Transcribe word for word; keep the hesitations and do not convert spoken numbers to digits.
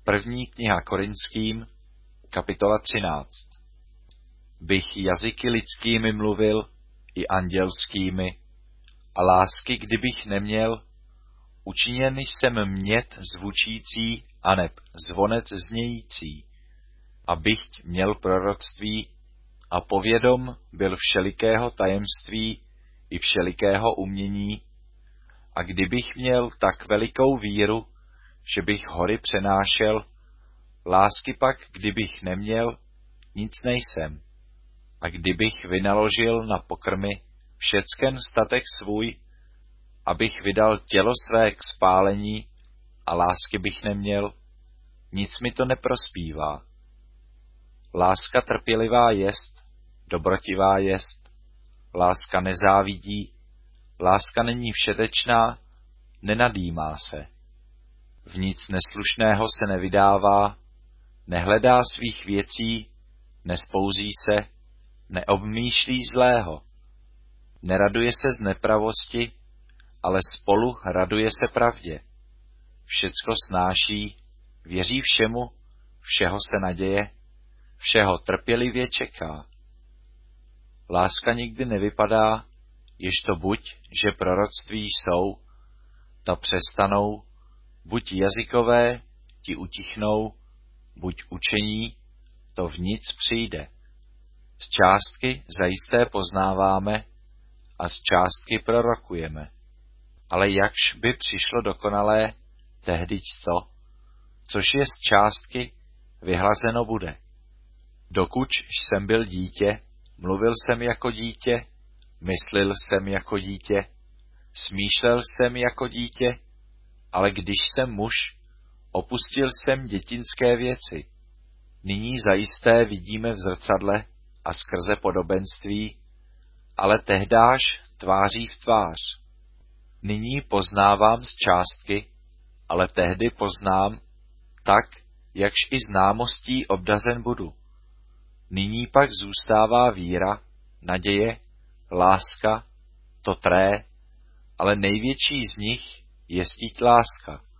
První kniha Korinským, kapitola třináct. Bych jazyky lidskými mluvil i andělskými, a lásky kdybych neměl, učiněn jsem mět zvučící aneb zvonec znějící, abych měl proroctví a povědom byl všelikého tajemství i všelikého umění, a kdybych měl tak velikou víru, že bych hory přenášel, lásky pak, kdybych neměl, nic nejsem. A kdybych vynaložil na pokrmy všecken statek svůj, abych vydal tělo své k spálení a lásky bych neměl, nic mi to neprospívá. Láska trpělivá jest, dobrotivá jest, láska nezávidí, láska není všetečná, nenadýmá se. V nic neslušného se nevydává, nehledá svých věcí, nespouzí se, neobmýšlí zlého. Neraduje se z nepravosti, ale spolu raduje se pravdě. Všecko snáší, věří všemu, všeho se naděje, všeho trpělivě čeká. Láska nikdy nevypadá, jež to buď, že proroctví jsou, ta přestanou, buď jazykové, ti utichnou, buď učení, to v nic přijde. Z částky zajisté poznáváme a z částky prorokujeme. Ale jakž by přišlo dokonalé, tehdyť to, což je z částky, vyhlazeno bude. Dokud jsem byl dítě, mluvil jsem jako dítě, myslil jsem jako dítě, smýšlel jsem jako dítě, ale když jsem muž, opustil jsem dětinské věci. Nyní zajisté vidíme v zrcadle a skrze podobenství, ale tehdáž tváří v tvář. Nyní poznávám z částky, ale tehdy poznám tak, jakž i známostí obdařen budu. Nyní pak zůstává víra, naděje, láska, to tré, ale největší z nich je stíť láska.